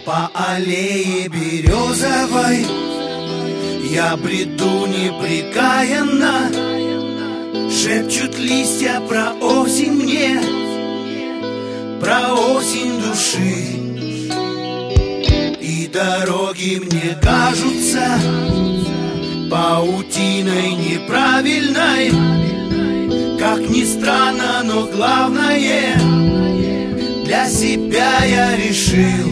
По аллее березовой я бреду непрекаянно. Шепчут листья про осень мне, про осень души. И дороги мне кажутся паутиной неправильной. Как ни странно, но главное для себя я решил: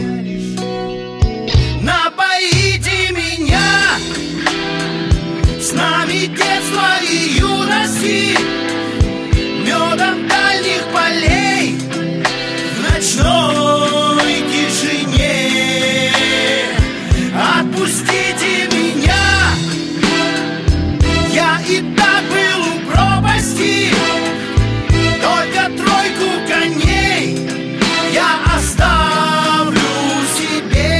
напоите меня снами детства и юности, медом дальних полей в ночной тишине. Отпустите меня, я и так был у пропасти, только тройку коней я оставлю себе.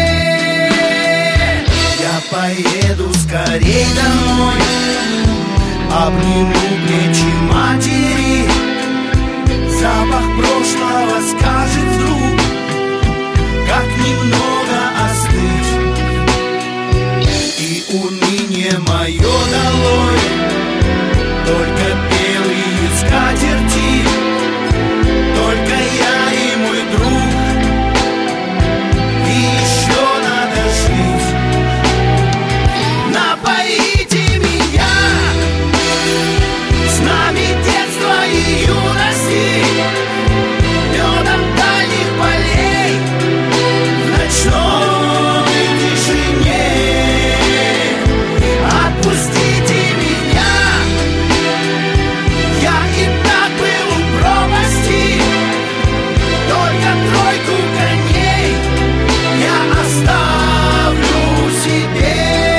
Я поеду скорей домой, обниму плечи матери. Запах прошлого скажет вдруг, как немного остыть. И уныние мое долой, только белые скатерти, только я и мой друг. И еще надо жить. Напоите меня снами детства и юности, медом дальних полей в ночной тишине. Отпустите меня, я и так был у пропасти, только тройку коней я оставлю себе.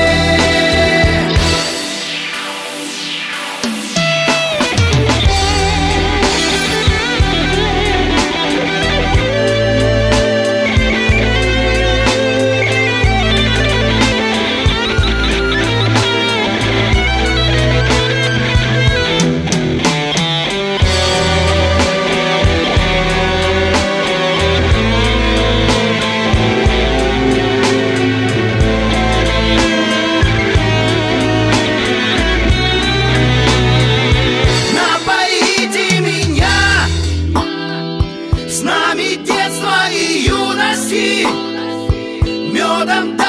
Напоите меня снами детства и юности, медом